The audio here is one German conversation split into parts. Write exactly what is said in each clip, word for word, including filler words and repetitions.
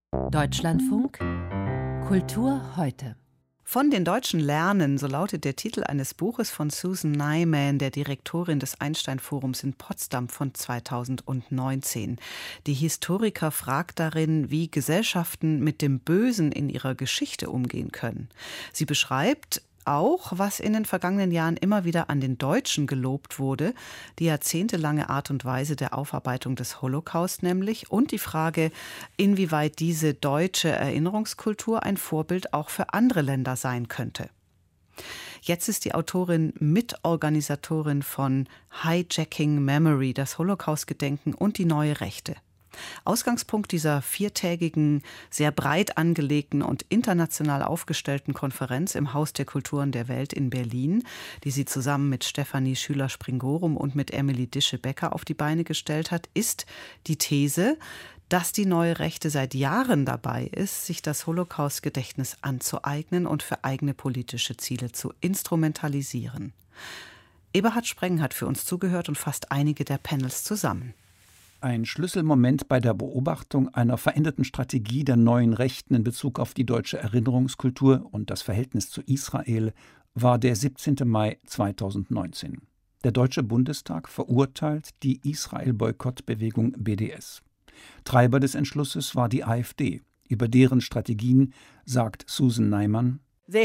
Deutschlandfunk Kultur heute. Von den Deutschen lernen, so lautet der Titel eines Buches von Susan Neiman, der Direktorin des Einstein-Forums in Potsdam von zweitausendneunzehn. Die Historiker fragt darin, wie Gesellschaften mit dem Bösen in ihrer Geschichte umgehen können. Sie beschreibt auch, was in den vergangenen Jahren immer wieder an den Deutschen gelobt wurde, die jahrzehntelange Art und Weise der Aufarbeitung des Holocaust nämlich, und die Frage, inwieweit diese deutsche Erinnerungskultur ein Vorbild auch für andere Länder sein könnte. Jetzt ist die Autorin Mitorganisatorin von Hijacking Memory, das Holocaust-Gedenken und die neue Rechte. Ausgangspunkt dieser viertägigen, sehr breit angelegten und international aufgestellten Konferenz im Haus der Kulturen der Welt in Berlin, die sie zusammen mit Stefanie Schüler-Springorum und mit Emily Dische-Becker auf die Beine gestellt hat, ist die These, dass die neue Rechte seit Jahren dabei ist, sich das Holocaust-Gedächtnis anzueignen und für eigene politische Ziele zu instrumentalisieren. Eberhard Spreng hat für uns zugehört und fasst einige der Panels zusammen. Ein Schlüsselmoment bei der Beobachtung einer veränderten Strategie der neuen Rechten in Bezug auf die deutsche Erinnerungskultur und das Verhältnis zu Israel war der siebzehnten Mai zweitausendneunzehn. Der Deutsche Bundestag verurteilt die Israel-Boykott-Bewegung B D S. Treiber des Entschlusses war die AfD. Über deren Strategien sagt Susan Neiman: Sie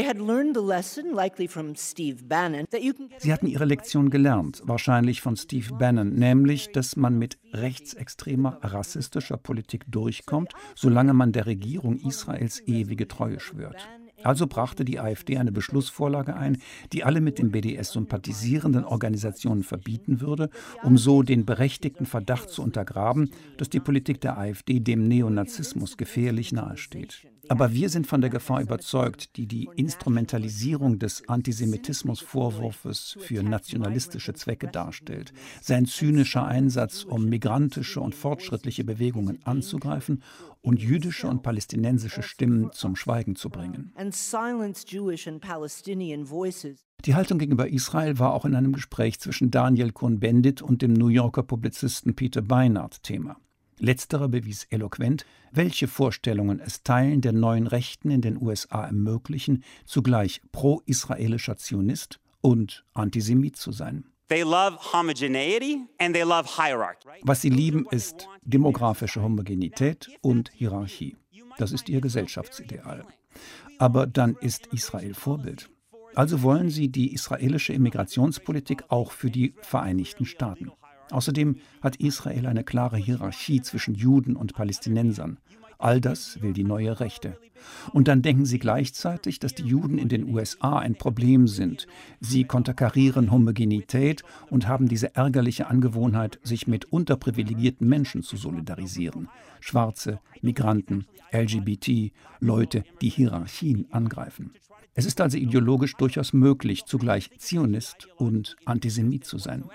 hatten ihre Lektion gelernt, wahrscheinlich von Steve Bannon, nämlich, dass man mit rechtsextremer, rassistischer Politik durchkommt, solange man der Regierung Israels ewige Treue schwört. Also brachte die AfD eine Beschlussvorlage ein, die alle mit dem B D S sympathisierenden Organisationen verbieten würde, um so den berechtigten Verdacht zu untergraben, dass die Politik der AfD dem Neonazismus gefährlich nahesteht. Aber wir sind von der Gefahr überzeugt, die die Instrumentalisierung des Antisemitismusvorwurfs für nationalistische Zwecke darstellt. Sein zynischer Einsatz, um migrantische und fortschrittliche Bewegungen anzugreifen und jüdische und palästinensische Stimmen zum Schweigen zu bringen. Die Haltung gegenüber Israel war auch in einem Gespräch zwischen Daniel Cohn-Bendit und dem New Yorker Publizisten Peter Beinart Thema. Letzterer bewies eloquent, welche Vorstellungen es Teilen der neuen Rechten in den U S A ermöglichen, zugleich pro-israelischer Zionist und Antisemit zu sein. Was sie lieben, ist demografische Homogenität und Hierarchie. Das ist ihr Gesellschaftsideal. Aber dann ist Israel Vorbild. Also wollen sie die israelische Immigrationspolitik auch für die Vereinigten Staaten. Außerdem hat Israel eine klare Hierarchie zwischen Juden und Palästinensern. All das will die neue Rechte. Und dann denken sie gleichzeitig, dass die Juden in den U S A ein Problem sind. Sie konterkarieren Homogenität und haben diese ärgerliche Angewohnheit, sich mit unterprivilegierten Menschen zu solidarisieren. Schwarze, Migranten, L G B T, Leute, die Hierarchien angreifen. Es ist also ideologisch durchaus möglich, zugleich Zionist und Antisemit zu sein.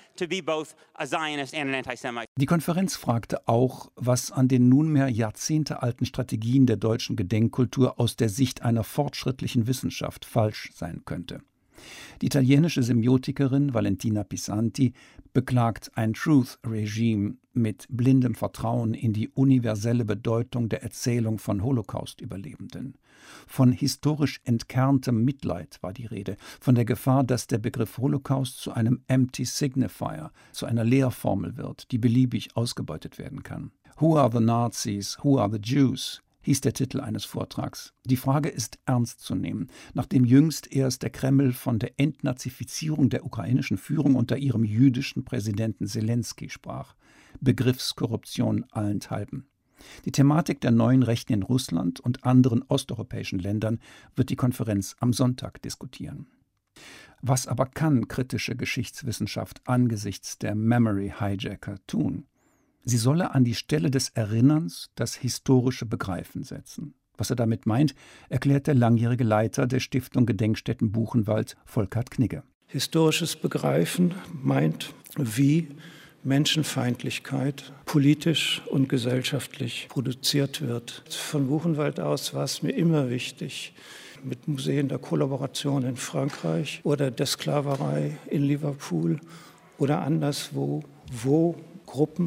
Die Konferenz fragte auch, was an den nunmehr jahrzehntealten Strategien der deutschen Gedenkkultur aus der Sicht einer fortschrittlichen Wissenschaft falsch sein könnte. Die italienische Semiotikerin Valentina Pisanti beklagt ein Truth-Regime mit blindem Vertrauen in die universelle Bedeutung der Erzählung von Holocaust-Überlebenden. Von historisch entkerntem Mitleid war die Rede, von der Gefahr, dass der Begriff Holocaust zu einem Empty Signifier, zu einer Leerformel wird, die beliebig ausgebeutet werden kann. Who are the Nazis? Who are the Jews? Hieß der Titel eines Vortrags. Die Frage ist ernst zu nehmen, nachdem jüngst erst der Kreml von der Entnazifizierung der ukrainischen Führung unter ihrem jüdischen Präsidenten Selenskyj sprach. Begriffskorruption allenthalben. Die Thematik der neuen Rechten in Russland und anderen osteuropäischen Ländern wird die Konferenz am Sonntag diskutieren. Was aber kann kritische Geschichtswissenschaft angesichts der Memory Hijacker tun? Sie solle an die Stelle des Erinnerns das historische Begreifen setzen. Was er damit meint, erklärt der langjährige Leiter der Stiftung Gedenkstätten Buchenwald, Volkert Knigge. Historisches Begreifen meint, wie Menschenfeindlichkeit politisch und gesellschaftlich produziert wird. Von Buchenwald aus war es mir immer wichtig, mit Museen der Kollaboration in Frankreich oder der Sklaverei in Liverpool oder anderswo, wo Gruppen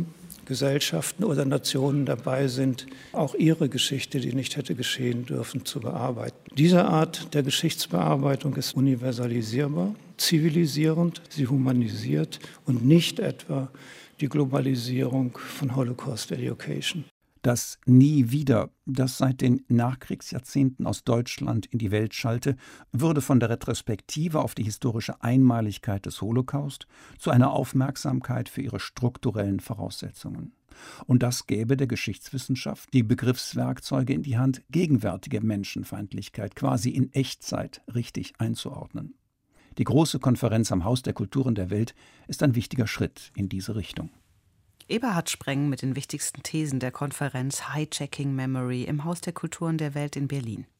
Gesellschaften oder Nationen dabei sind, auch ihre Geschichte, die nicht hätte geschehen dürfen, zu bearbeiten. Diese Art der Geschichtsbearbeitung ist universalisierbar, zivilisierend, sie humanisiert und nicht etwa die Globalisierung von Holocaust Education. Das Nie wieder, das seit den Nachkriegsjahrzehnten aus Deutschland in die Welt schallte, würde von der Retrospektive auf die historische Einmaligkeit des Holocaust zu einer Aufmerksamkeit für ihre strukturellen Voraussetzungen. Und das gäbe der Geschichtswissenschaft die Begriffswerkzeuge in die Hand, gegenwärtige Menschenfeindlichkeit quasi in Echtzeit richtig einzuordnen. Die große Konferenz am Haus der Kulturen der Welt ist ein wichtiger Schritt in diese Richtung. Eberhard Spreng mit den wichtigsten Thesen der Konferenz Hijacking Memory im Haus der Kulturen der Welt in Berlin.